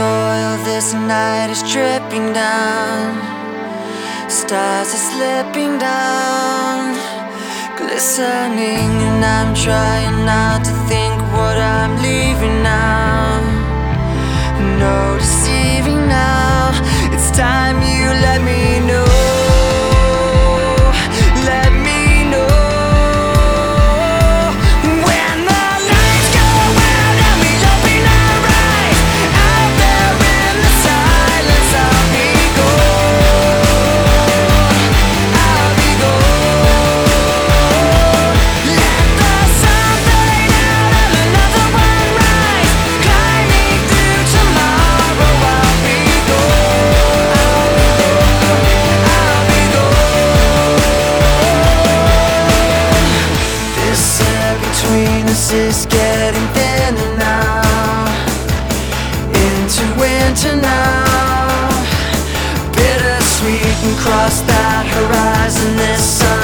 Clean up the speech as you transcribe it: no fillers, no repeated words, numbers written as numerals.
oil, this night is dripping down. Stars are slipping down, glistening, and I'm trying not to think what I'm leaving now. No deceiving now, it's time you let me know. Let me know. When the lights go out and we open our eyes, out there in the silence, I'll be gone. I'll be gone. Let the sun fade out and another one rise, climbing through tomorrow. I'll be gone. I'll be gone. This air between us is getting thinner now, into winter now. Bittersweet and cross that horizon this summer.